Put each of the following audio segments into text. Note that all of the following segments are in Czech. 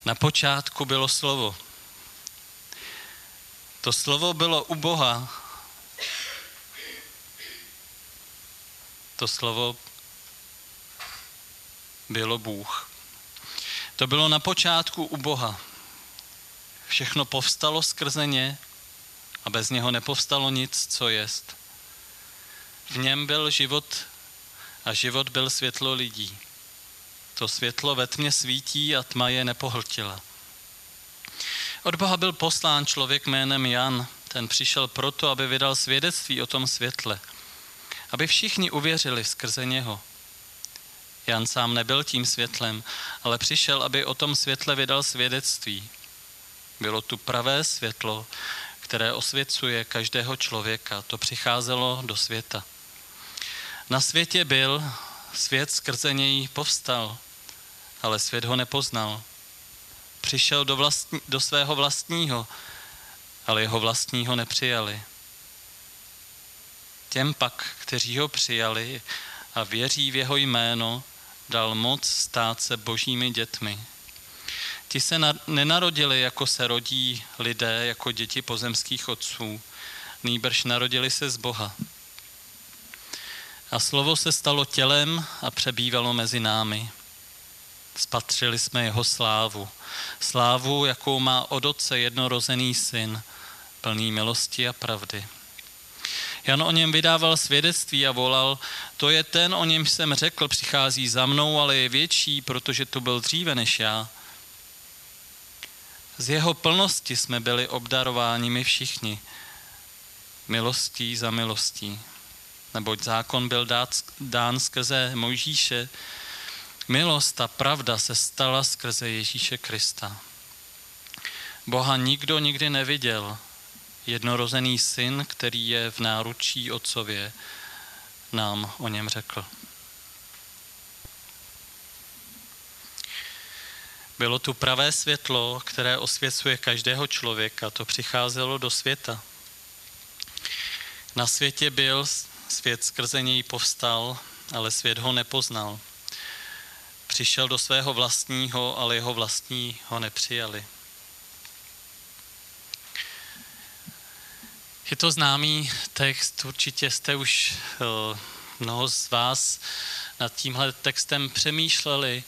Na počátku bylo slovo. To slovo bylo u Boha. To slovo bylo Bůh. To bylo na počátku u Boha. Všechno povstalo skrze ně a bez něho nepovstalo nic, co jest. V něm byl život a život byl světlo lidí. To světlo ve tmě svítí a tma je nepohltila. Od Boha byl poslán člověk jménem Jan. Ten přišel proto, aby vydal svědectví o tom světle. Aby všichni uvěřili skrze něho. Jan sám nebyl tím světlem, ale přišel, aby o tom světle vydal svědectví. Bylo tu pravé světlo, které osvěcuje každého člověka. To přicházelo do světa. Na světě byl, svět skrze něj povstal, ale svět ho nepoznal. Přišel do svého vlastního, ale jeho vlastní ho nepřijali. Těm pak, kteří ho přijali a věří v jeho jméno, dal moc stát se božími dětmi. Ti se nenarodili, jako se rodí lidé, jako děti pozemských otců, nýbrž narodili se z Boha. A slovo se stalo tělem a přebývalo mezi námi. Spatřili jsme jeho slávu. Slávu, jakou má od Otce jednorozený syn, plný milosti a pravdy. Jan o něm vydával svědectví a volal, to je ten, o němž jsem řekl, přichází za mnou, ale je větší, protože tu byl dříve než já. Z jeho plnosti jsme byli obdarováni my všichni, milostí za milostí. Neboť zákon byl dán skrze Mojžíše, milost a pravda se stala skrze Ježíše Krista. Boha nikdo nikdy neviděl, jednorozený syn, který je v náručí otcově, nám o něm řekl. Bylo tu pravé světlo, které osvěcuje každého člověka, to přicházelo do světa. Na světě byl, svět skrze něj povstal, ale svět ho nepoznal. Přišel do svého vlastního, ale jeho vlastní ho nepřijali. Je to známý text, určitě jste už mnoho z vás nad tímhle textem přemýšleli.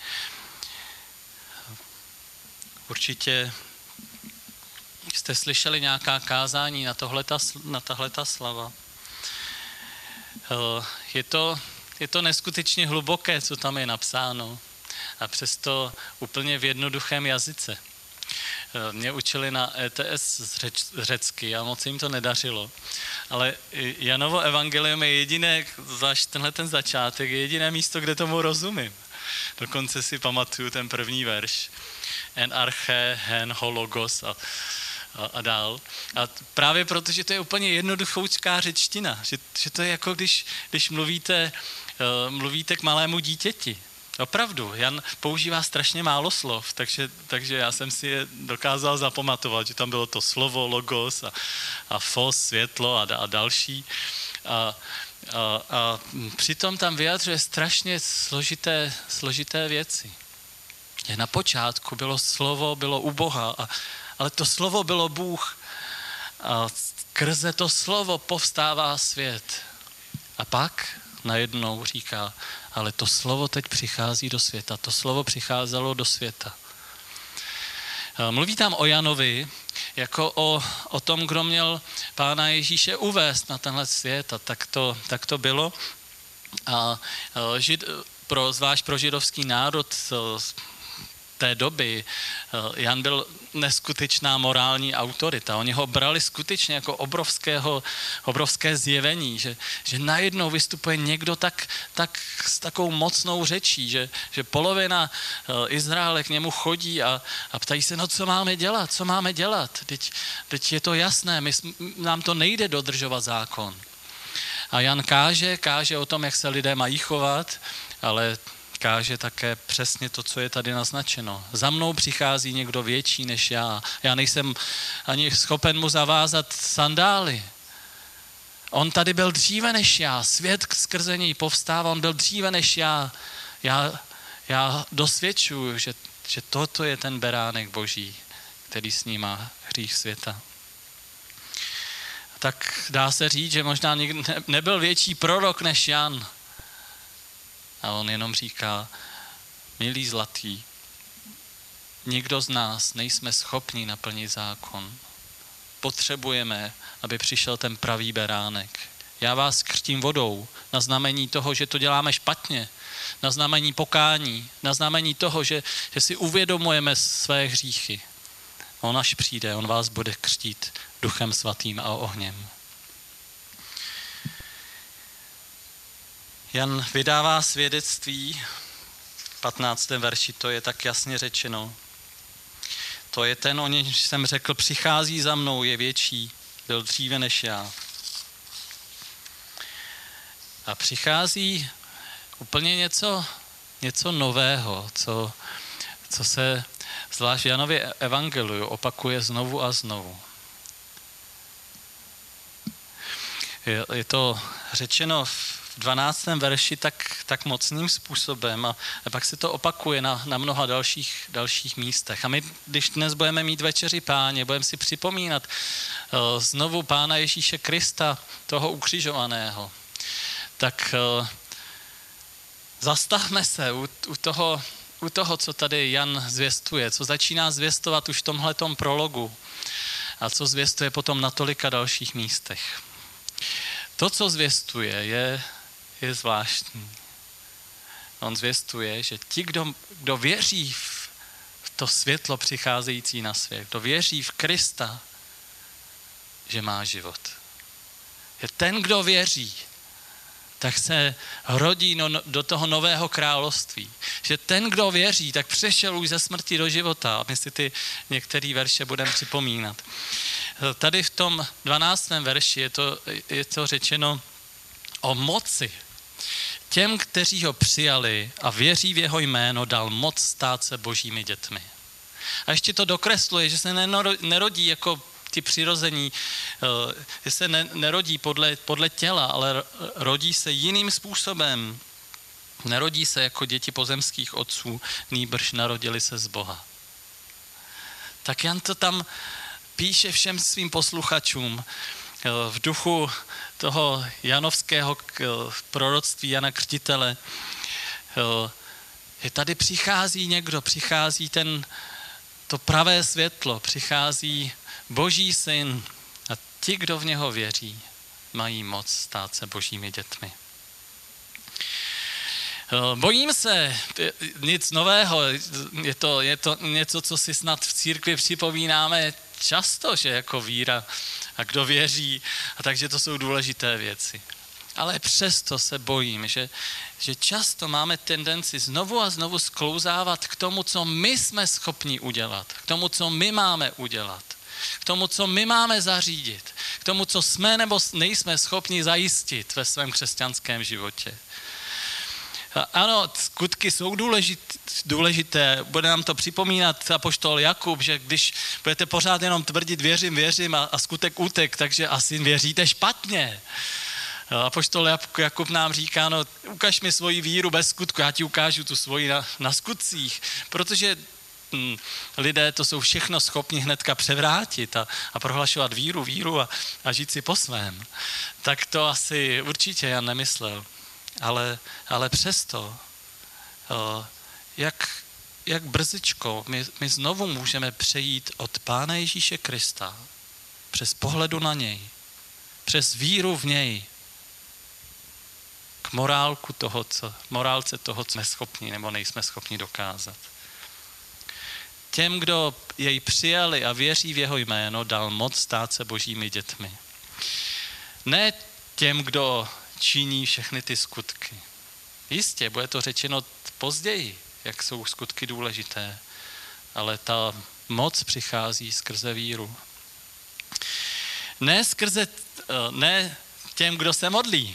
Určitě jste slyšeli nějaká kázání na tahleta slova. Je to neskutečně hluboké, co tam je napsáno, a přesto úplně v jednoduchém jazyce. Mě učili na ETS řecky a moc jim to nedařilo. Ale Janovo evangelium je jediné, zvlášť tenhle ten začátek, je jediné místo, kde tomu rozumím. Dokonce si pamatuju ten první verš. En arche, hen hologos a dál. A právě proto, že to je úplně jednoduchoučká řečtina. Že to je jako když mluvíte k malému dítěti. Opravdu, Jan používá strašně málo slov, takže já jsem si je dokázal zapamatovat, že tam bylo to slovo, logos a fos, světlo a další. A přitom tam vyjadřuje strašně složité věci. Na počátku bylo slovo, bylo u Boha, ale to slovo bylo Bůh. A skrze to slovo povstává svět. A pak najednou říká, ale to slovo teď přichází do světa. To slovo přicházelo do světa. Mluví tam o Janovi, jako o tom, kdo měl Pána Ježíše uvést na tenhle svět. A tak to bylo. A zvlášť pro židovský národ té doby Jan byl neskutečná morální autorita. Oni ho brali skutečně jako obrovské zjevení, že najednou vystupuje někdo tak s takovou mocnou řečí, že polovina Izraele k němu chodí a ptají se, no co máme dělat? Teď je to jasné, nám to nejde dodržovat zákon. A Jan káže o tom, jak se lidé mají chovat, ale káže také přesně to, co je tady naznačeno. Za mnou přichází někdo větší než já. Já nejsem ani schopen mu zavázat sandály. On tady byl dříve než já. Svět skrze něj povstává, on byl dříve než já. Já dosvědčuju, že toto je ten beránek Boží, který snímá hřích světa. Tak dá se říct, že možná nebyl větší prorok než Jan. A on jenom říká, milí zlatý, nikdo z nás nejsme schopni naplnit zákon. Potřebujeme, aby přišel ten pravý beránek. Já vás křtím vodou na znamení toho, že to děláme špatně, na znamení pokání, na znamení toho, že si uvědomujeme své hříchy. On až přijde, on vás bude křtít Duchem svatým a ohněm. Jan vydává svědectví, v 15. verši to je tak jasně řečeno. To je ten, o něm jsem řekl, přichází za mnou, je větší, byl dříve než já. A přichází úplně něco nového, co se zvlášť v Janově evangeliu opakuje znovu a znovu. Je to řečeno v 12. verši tak mocným způsobem a pak se to opakuje na mnoha dalších místech. A my, když dnes budeme mít večeři Páně, budeme si připomínat znovu Pána Ježíše Krista, toho ukřižovaného, tak zastavme se u toho, co tady Jan zvěstuje, co začíná zvěstovat už v tomhletom prologu a co zvěstuje potom na tolika dalších místech. To, co zvěstuje, je zvláštní. On zvěstuje, že ti, kdo věří v to světlo přicházející na svět, kdo věří v Krista, že má život. Je ten, kdo věří, tak se rodí do toho nového království. Že ten, kdo věří, tak přešel už ze smrti do života. A my si ty některé verše budeme připomínat. Tady v tom 12. verši je to řečeno o moci. Těm, kteří ho přijali a věří v jeho jméno, dal moc stát se božími dětmi. A ještě to dokresluje, že se nerodí jako ti přirození, že se nerodí podle těla, ale rodí se jiným způsobem. Nerodí se jako děti pozemských otců, nýbrž narodili se z Boha. Tak Jan to tam píše všem svým posluchačům v duchu toho janovského proroctví Jana Křtitele. Že tady přichází někdo, přichází to pravé světlo, přichází Boží syn a ti, kdo v něho věří, mají moc stát se božími dětmi. Bojím se, nic nového, je to něco, co si snad v církvi připomínáme často, že jako víra a kdo věří, a takže to jsou důležité věci. Ale přesto se bojím, že často máme tendenci znovu a znovu sklouzávat k tomu, co my jsme schopni udělat, k tomu, co my máme udělat, k tomu, co my máme zařídit, k tomu, co jsme nebo nejsme schopni zajistit ve svém křesťanském životě. Ano, skutky jsou důležité, bude nám to připomínat apoštol Jakub, že když budete pořád jenom tvrdit věřím a skutek utek, takže asi věříte špatně. Apoštol Jakub nám říká, ukaž mi svoji víru bez skutku, já ti ukážu tu svoji na skutcích, protože lidé to jsou všechno schopni hnedka převrátit a prohlašovat víru a žít si po svém. Tak to asi určitě Jan nemyslel. Ale přesto, jak brzičko my znovu můžeme přejít od Pána Ježíše Krista přes pohledu na něj, přes víru v něj, k morálce toho, co jsme schopni nebo nejsme schopni dokázat. Těm, kdo jej přijali a věří v jeho jméno, dal moc stát se božími dětmi. Ne těm, kdo činí všechny ty skutky. Jistě, bude to řečeno později, jak jsou skutky důležité, ale ta moc přichází skrze víru. Ne těm, kdo se modlí.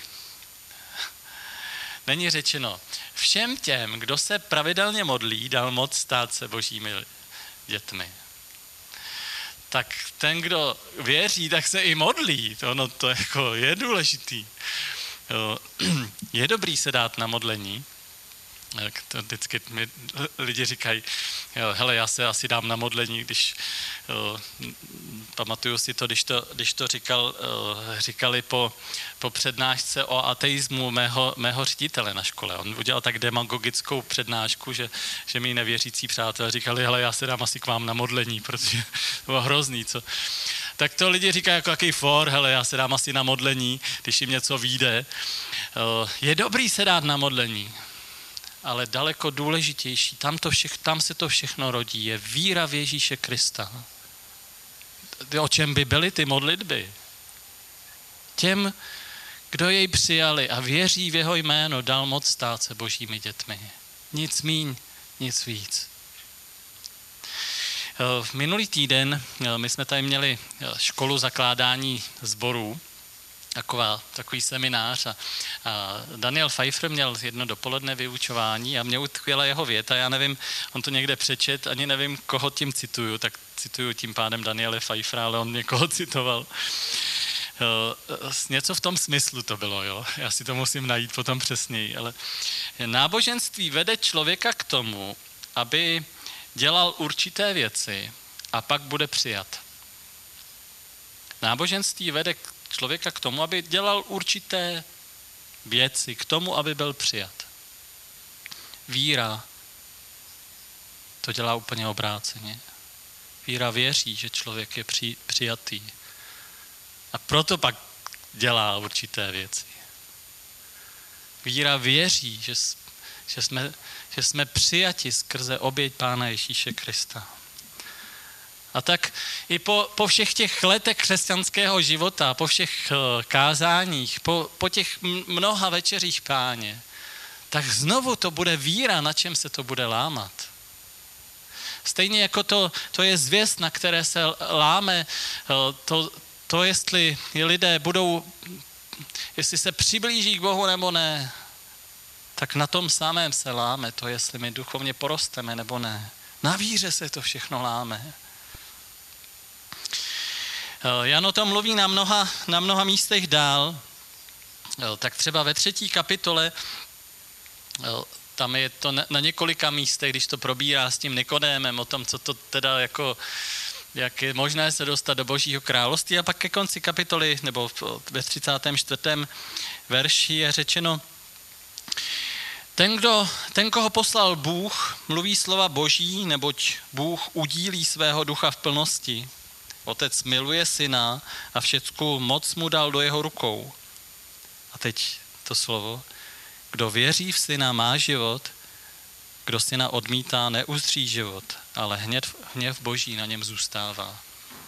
Není řečeno, všem těm, kdo se pravidelně modlí, dal moc stát se božími dětmi. Tak ten, kdo věří, tak se i modlí. To jako je důležitý. Je dobrý se dát na modlení. Jak to vždycky mi lidi říkají, jo, hele, já se asi dám na modlení, když pamatuju si to, když to říkali po přednášce o ateismu mého ředitele na škole. On udělal tak demagogickou přednášku, že mi nevěřící přátelé říkali, hele, já se dám asi k vám na modlení, protože to bylo hrozný, co? Tak to lidi říkají jako jaký for, hele, já se dám asi na modlení, když jim něco vyjde. Je dobrý se dát na modlení, ale daleko důležitější, tam se to všechno rodí, je víra v Ježíše Krista. O čem by byly ty modlitby? Těm, kdo jej přijali a věří v jeho jméno, dal moc stát se božími dětmi. Nic míň, nic víc. V minulý týden my jsme tady měli školu zakládání sborů, takový seminář a Daniel Pfeiffer měl jedno dopoledne vyučování a mě utkvěla jeho věta, já nevím, on to někde přečet, ani nevím, koho tím cituju, tak cituju tím pádem Daniele Pfeiffera, ale on někoho citoval. Něco v tom smyslu to bylo, jo? Já si to musím najít potom přesněji, ale náboženství vede člověka k tomu, aby dělal určité věci a pak bude přijat. Náboženství vede člověka k tomu, aby dělal určité věci, k tomu, aby byl přijat. Víra to dělá úplně obráceně. Víra věří, že člověk je přijatý. A proto pak dělá určité věci. Víra věří, že jsme přijati skrze oběť Pána Ježíše Krista. A tak i po všech těch letech křesťanského života, po všech kázáních, po těch mnoha večeřích Páně, tak znovu to bude víra, na čem se to bude lámat. Stejně jako to je zvěst, na které se láme, to jestli lidé jestli se přiblíží k Bohu nebo ne, tak na tom samém se láme to, jestli my duchovně porosteme nebo ne. Na víře se to všechno láme. Jan o tom mluví na mnoha místech dál, tak třeba ve 3. kapitole, tam je to na několika místech, když to probírá s tím Nikodémem, o tom, co to teda jak je možné se dostat do Božího království. A pak ke konci kapitoly, nebo ve 34. verši je řečeno, ten, koho poslal Bůh, mluví slova Boží, neboť Bůh udílí svého ducha v plnosti. Otec miluje syna a všecku moc mu dal do jeho rukou. A teď to slovo. Kdo věří v syna, má život, kdo syna odmítá, neuzří život, ale hněv Boží na něm zůstává.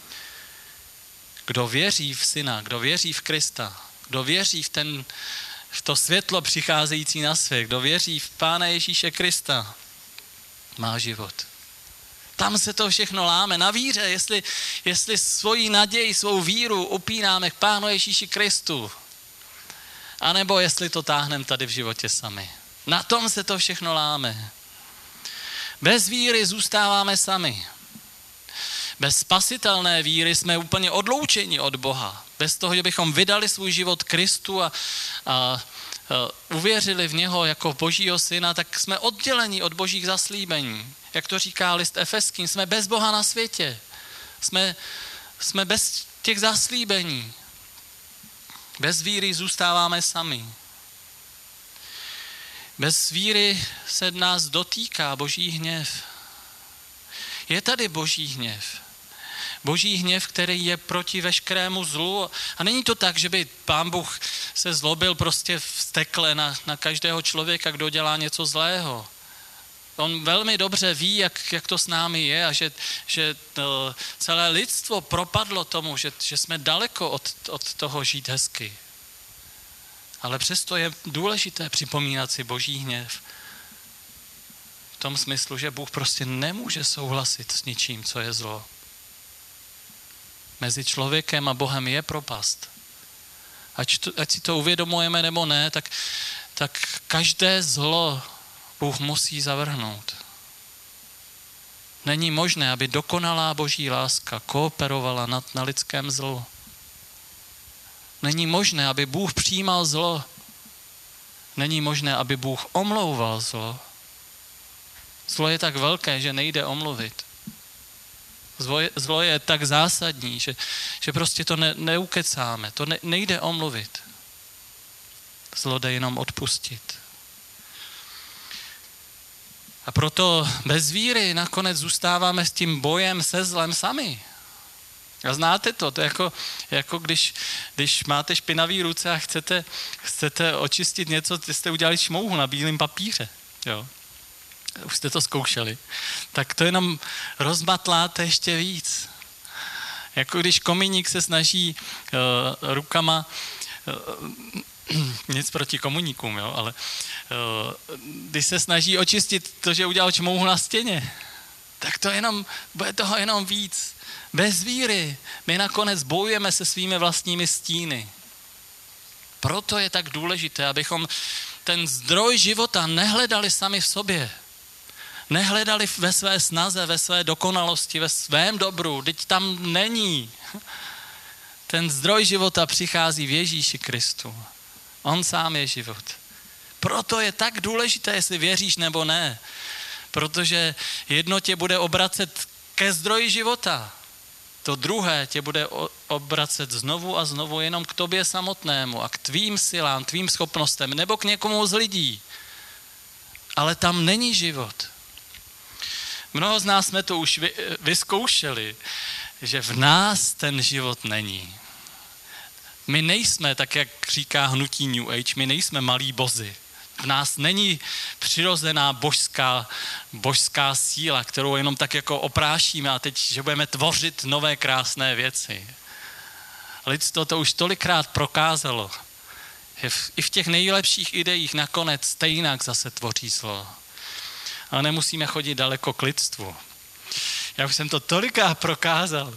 Kdo věří v syna, kdo věří v Krista, kdo věří v to světlo přicházející na svět, kdo věří v Pána Ježíše Krista, má život. Tam se to všechno láme na víře, jestli svoji naději, svou víru upínáme k Pánu Ježíši Kristu, anebo jestli to táhneme tady v životě sami. Na tom se to všechno láme. Bez víry zůstáváme sami. Bez spasitelné víry jsme úplně odloučeni od Boha. Bez toho, že bychom vydali svůj život Kristu a uvěřili v něho jako Božího syna, tak jsme odděleni od Božích zaslíbení. Jak to říká list Efeským, jsme bez Boha na světě. Jsme bez těch zaslíbení. Bez víry zůstáváme sami. Bez víry se nás dotýká Boží hněv. Je tady Boží hněv. Boží hněv, který je proti veškerému zlu. A není to tak, že by Pán Bůh se zlobil prostě vztekle na každého člověka, kdo dělá něco zlého. On velmi dobře ví, jak to s námi je a že celé lidstvo propadlo tomu, že jsme daleko od toho žít hezky. Ale přesto je důležité připomínat si Boží hněv. V tom smyslu, že Bůh prostě nemůže souhlasit s ničím, co je zlo. Mezi člověkem a Bohem je propast. Ať si to uvědomujeme nebo ne, tak každé zlo Bůh musí zavrhnout. Není možné, aby dokonalá Boží láska kooperovala na lidském zlu. Není možné, aby Bůh přijímal zlo. Není možné, aby Bůh omlouval zlo. Zlo je tak velké, že nejde omluvit. Zlo je tak zásadní, že prostě to neukecáme, to nejde omluvit. Zlo jde jenom odpustit. A proto bez víry nakonec zůstáváme s tím bojem se zlem sami. A znáte to, to je jako když máte špinavý ruce a chcete očistit něco, jste udělali šmouhu na bílém papíře. Jo. Už jste to zkoušeli. Tak to jenom rozmatláte ještě víc. Jako když kominík se snaží rukama, nic proti komuníkům, jo, ale když se snaží očistit to, že udělal šmouhu na stěně, tak to bude toho jenom víc. Bez víry my nakonec bojujeme se svými vlastními stíny. Proto je tak důležité, abychom ten zdroj života nehledali sami v sobě. Nehledali ve své snaze, ve své dokonalosti, ve svém dobru. Teď tam není. Ten zdroj života přichází v Ježíši Kristu. On sám je život. Proto je tak důležité, jestli věříš nebo ne. Protože jedno tě bude obracet ke zdroji života. To druhé tě bude obracet znovu a znovu jenom k tobě samotnému a k tvým silám, tvým schopnostem nebo k někomu z lidí. Ale tam není život. Mnoho z nás jsme to už vyzkoušeli, že v nás ten život není. My nejsme, tak jak říká hnutí New Age, my nejsme malí bozi. V nás není přirozená božská síla, kterou jenom tak jako oprášíme a teď, že budeme tvořit nové krásné věci. Lidstvo to už tolikrát prokázalo, že i v těch nejlepších ideích nakonec stejnak zase tvoří zlo. Ale nemusíme chodit daleko k lidstvu. Já už jsem to tolikrát prokázal.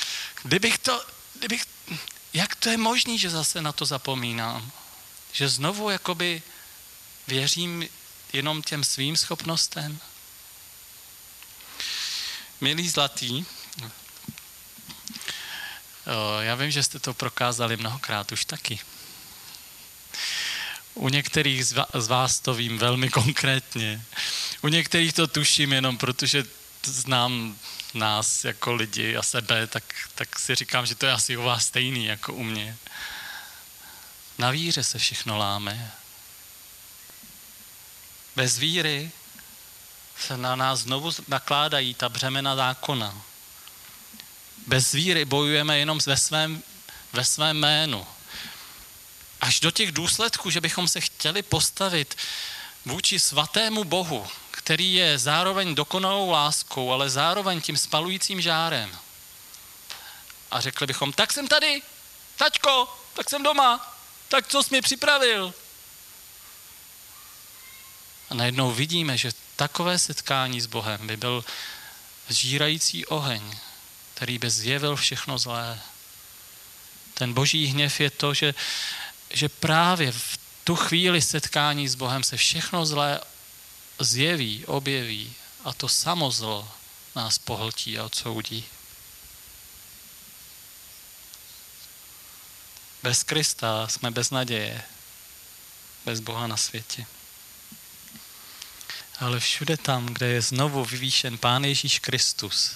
Jak to je možné, že zase na to zapomínám? Že znovu jakoby věřím jenom těm svým schopnostem? Milí zlatí, já vím, že jste to prokázali mnohokrát už taky. U některých z vás to vím velmi konkrétně. U některých to tuším jenom, protože znám nás jako lidi a sebe, tak si říkám, že to je asi u vás stejný jako u mě. Na víře se všechno láme. Bez víry se na nás znovu nakládají ta břemena zákona. Bez víry bojujeme jenom ve svém jménu. Až do těch důsledků, že bychom se chtěli postavit vůči svatému Bohu, který je zároveň dokonalou láskou, ale zároveň tím spalujícím žárem. A řekli bychom, tak jsem tady, taťko, tak jsem doma, tak co jsi mi připravil? A najednou vidíme, že takové setkání s Bohem by byl žírající oheň, který by zjevil všechno zlé. Ten boží hněv je to, že právě v tu chvíli setkání s Bohem se všechno zlé zjeví, objeví a to samo zlo nás pohltí a odsoudí. Bez Krista jsme bez naděje, bez Boha na světě. Ale všude tam, kde je znovu vyvýšen Pán Ježíš Kristus,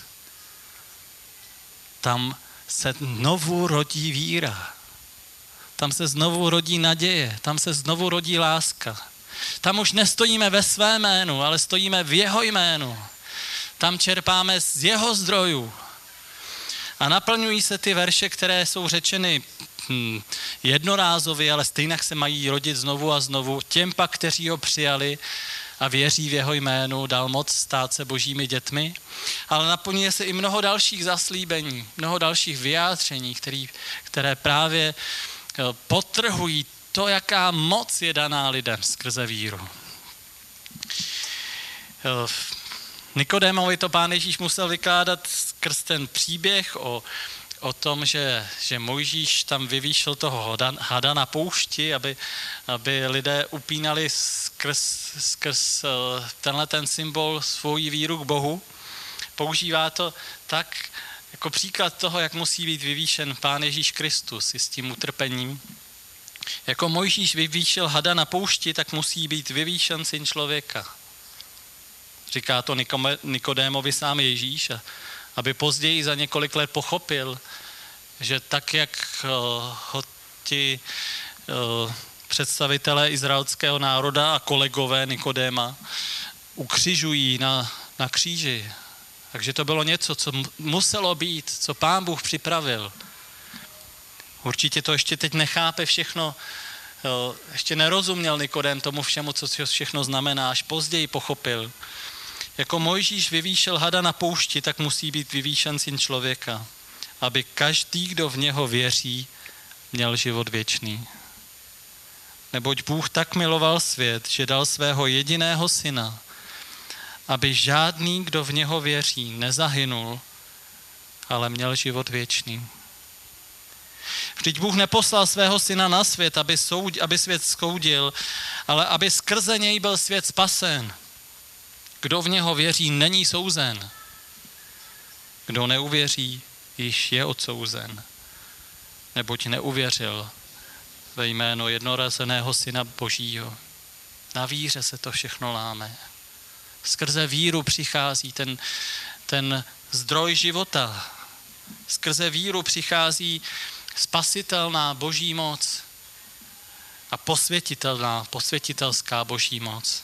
tam se znovu rodí víra. Tam se znovu rodí naděje, tam se znovu rodí láska. Tam už nestojíme ve své jménu, ale stojíme v jeho jménu. Tam čerpáme z jeho zdrojů. A naplňují se ty verše, které jsou řečeny jednorázově, ale stejně se mají rodit znovu a znovu. Těm pak, kteří ho přijali a věří v jeho jménu, dal moc stát se božími dětmi. Ale naplňuje se i mnoho dalších zaslíbení, mnoho dalších vyjádření, které právě podtrhují to, jaká moc je daná lidem skrze víru. Nikodémovi to Pán Ježíš musel vykládat skrz ten příběh o tom, že Mojžíš tam vyvýšil toho hada na poušti, aby lidé upínali skrz tenhle ten symbol svoji víru k Bohu. Používá to tak jako příklad toho, jak musí být vyvýšen Pán Ježíš Kristus i s tím utrpením. Jako Mojžíš vyvýšil hada na poušti, tak musí být vyvýšen Syn člověka. Říká to Nikodémovi sám Ježíš, aby později za několik let pochopil, že tak, jak ho ti představitelé izraelského národa a kolegové Nikodéma ukřižují na kříži. Takže to bylo něco, co muselo být, co Pán Bůh připravil. Určitě to ještě teď nechápe všechno, ještě nerozuměl Nikodém tomu všemu, co všechno znamená, až později pochopil. Jako Mojžíš vyvýšel hada na poušti, tak musí být vyvýšen Syn člověka, aby každý, kdo v něho věří, měl život věčný. Neboť Bůh tak miloval svět, že dal svého jediného syna, aby žádný, kdo v něho věří, nezahynul, ale měl život věčný. Vždyť Bůh neposlal svého syna na svět, aby svět soudil, ale aby skrze něj byl svět spasen. Kdo v něho věří, není souzen. Kdo neuvěří, již je odsouzen. Neboť neuvěřil ve jméno jednorozeného Syna Božího. Na víře se to všechno láme. Skrze víru přichází ten zdroj života. Skrze víru přichází spasitelná Boží moc a posvětitelská Boží moc.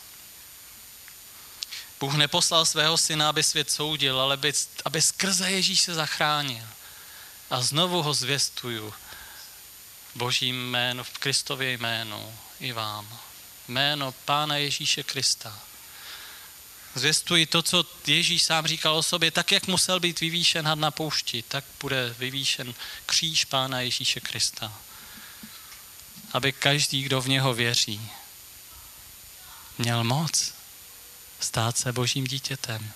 Bůh neposlal svého syna, aby svět soudil, ale aby skrze Ježíše zachránil. A znovu ho zvěstuju v Božím jménu, v Kristově jménu i vám. Jméno Pána Ježíše Krista. Zvěstuji to, co Ježíš sám říkal o sobě, tak, jak musel být vyvýšen had na poušti, tak bude vyvýšen kříž Pána Ježíše Krista. Aby každý, kdo v něho věří, měl moc stát se Božím dítětem.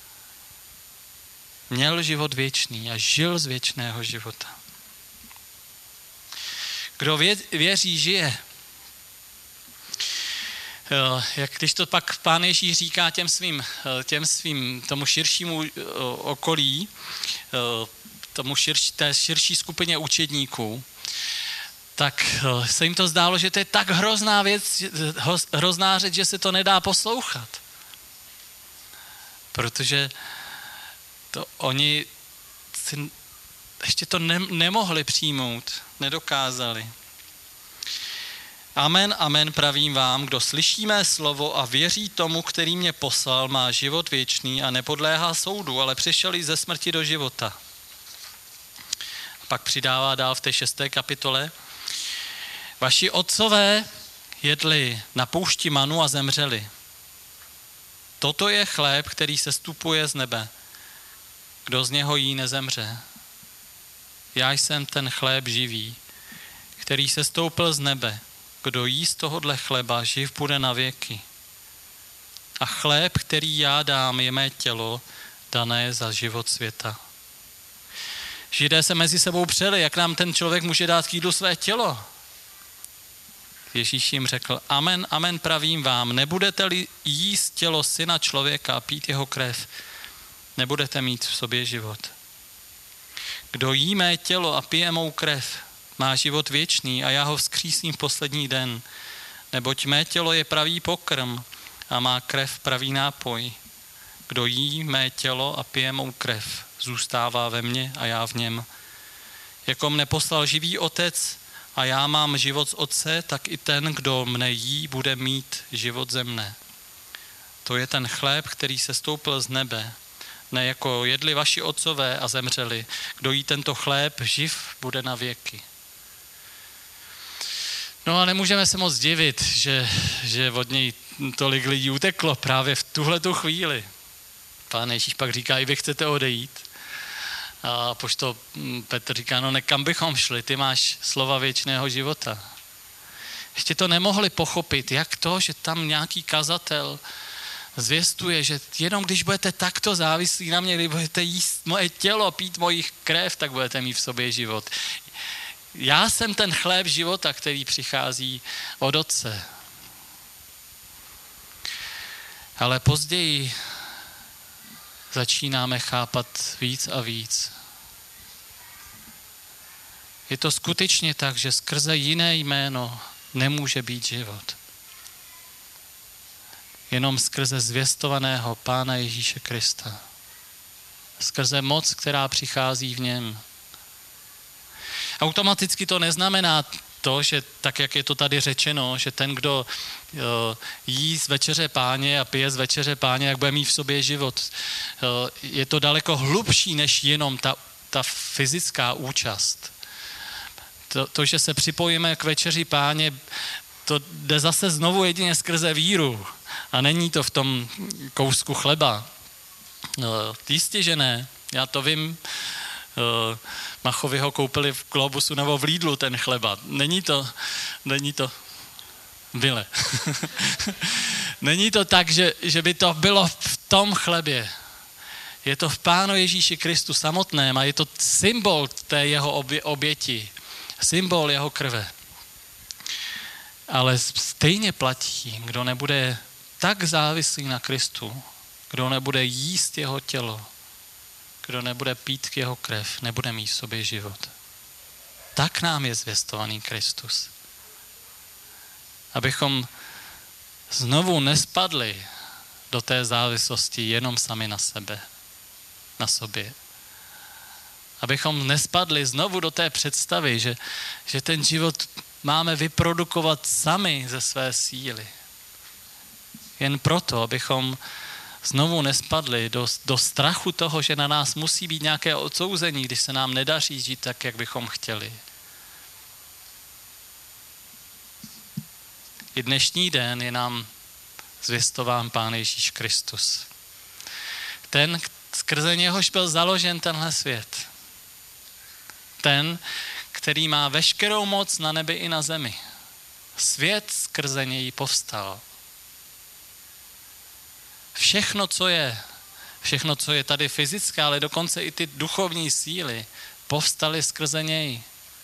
Měl život věčný a žil z věčného života. Kdo věří, žije. Jak když to pak Pán Ježíš říká těm svým tomu širšímu okolí, té širší skupině učedníků, tak se jim to zdálo, že to je tak hrozná věc, hrozná řeč, že se to nedá poslouchat. Protože oni ještě to nemohli přijmout, nedokázali. Amen, amen, pravím vám, kdo slyší mé slovo a věří tomu, který mě poslal, má život věčný a nepodléhá soudu, ale přešel jí ze smrti do života. Pak přidává dál v té 6. kapitole. Vaši otcové jedli na poušti manu a zemřeli. Toto je chléb, který sestupuje z nebe. Kdo z něho jí, nezemře. Já jsem ten chléb živý, který sestoupil z nebe. Kdo jí z tohohle chleba, živ bude na věky. A chléb, který já dám, je mé tělo, dané za život světa. Židé se mezi sebou přeli, jak nám ten člověk může dát k jídlu své tělo. Ježíš jim řekl, amen, amen, pravím vám, nebudete-li jíst tělo Syna člověka a pít jeho krev, nebudete mít v sobě život. Kdo jí mé tělo a pije mou krev, má život věčný a já ho vzkřísím v poslední den, neboť mé tělo je pravý pokrm a má krev pravý nápoj. Kdo jí mé tělo a pije mou krev, zůstává ve mně a já v něm. Jako mne poslal živý Otec a já mám život z Otce, tak i ten, kdo mne jí, bude mít život ze mne. To je ten chléb, který se stoupil z nebe. Ne jako jedli vaši otcové a zemřeli. Kdo jí tento chléb, živ bude na věky. No a nemůžeme se moc divit, že od něj tolik lidí uteklo právě v tuhletu chvíli. Pán Ježíš pak říká, i vy chcete odejít. A apoštol Petr říká, no nekam bychom šli, ty máš slova věčného života. Ještě to nemohli pochopit, jak to, že tam nějaký kazatel zvěstuje, že jenom když budete takto závislí na mě, když budete jíst moje tělo, pít mojich krev, tak budete mít v sobě život. Já jsem ten chléb života, který přichází od Otce. Ale později začínáme chápat víc a víc. Je to skutečně tak, že skrze jiné jméno nemůže být život. jenom skrze zvěstovaného Pána Ježíše Krista. Skrze moc, která přichází v něm. Automaticky to neznamená to, že tak, jak je to tady řečeno, že ten, kdo jí z večeře Páně a pije z večeře Páně, jak bude mít v sobě život. Je to daleko hlubší, než jenom ta fyzická účast. To, že se připojíme k večeři Páně, to jde zase znovu jedině skrze víru. A není to v tom kousku chleba. Jistě, že ne. Já to vím. Machovi ho koupili v Globusu nebo v Lidlu ten chleba. Není to Vile. Není to tak, že by to bylo v tom chlebě. Je to v Pánu Ježíši Kristu samotném a je to symbol té jeho oběti. Symbol jeho krve. Ale stejně platí, kdo nebude tak závislý na Kristu, kdo nebude jíst jeho tělo, kdo nebude pít jeho krev, nebude mít v sobě život. Tak nám je zvěstovaný Kristus. Abychom znovu nespadli do té závislosti jenom sami na sebe, na sobě. Abychom nespadli znovu do té představy, že ten život máme vyprodukovat sami ze své síly. Jen proto, abychom znovu nespadli do strachu toho, že na nás musí být nějaké odsouzení, když se nám nedaří žít tak, jak bychom chtěli. I dnešní den je nám zvěstován Pán Ježíš Kristus. Ten, skrze něhož byl založen tenhle svět. Ten, který má veškerou moc na nebi i na zemi. Svět skrze něj povstal. Všechno, co je tady fyzické, ale dokonce i ty duchovní síly, povstaly skrze něj.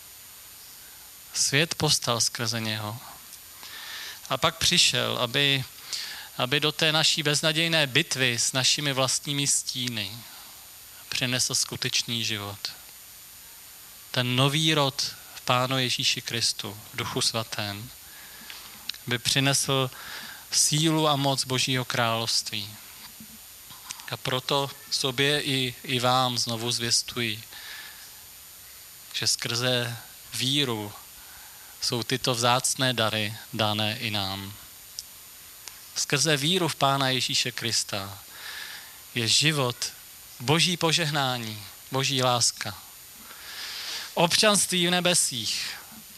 Svět povstal skrze něho. A pak přišel, aby do té naší beznadějné bitvy s našimi vlastními stíny přinesl skutečný život. Ten nový rod v Pánu Ježíši Kristu, v Duchu Svatém, by přinesl sílu a moc Božího království. A proto sobě i vám znovu zvěstuji, že skrze víru jsou tyto vzácné dary dané i nám. Skrze víru v Pána Ježíše Krista je život, Boží požehnání, Boží láska. Občanství v nebesích.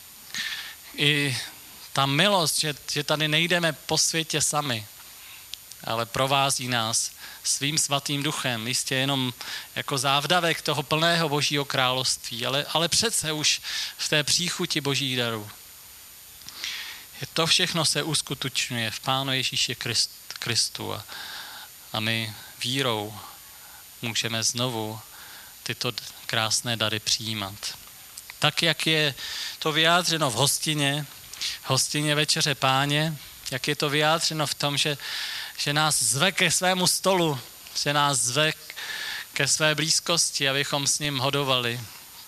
I ta milost, že tady nejdeme po světě sami, ale provází nás svým svatým duchem, jistě jenom jako závdavek toho plného Božího království, ale přece už v té příchuti Božích darů. To všechno se uskutečňuje v Pánu Ježíši Kristu a my vírou můžeme znovu tyto krásné dary přijímat. Tak, jak je to vyjádřeno v hostině Večeře Páně, jak je to vyjádřeno v tom, že nás zve ke svému stolu, že nás zve ke své blízkosti, abychom s ním hodovali,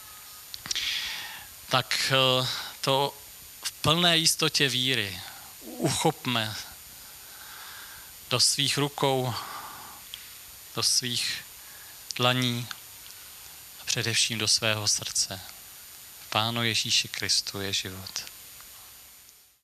tak to v plné jistotě víry uchopme do svých rukou, do svých dlaní a především do svého srdce. Pánu Ježíši Kristu je život.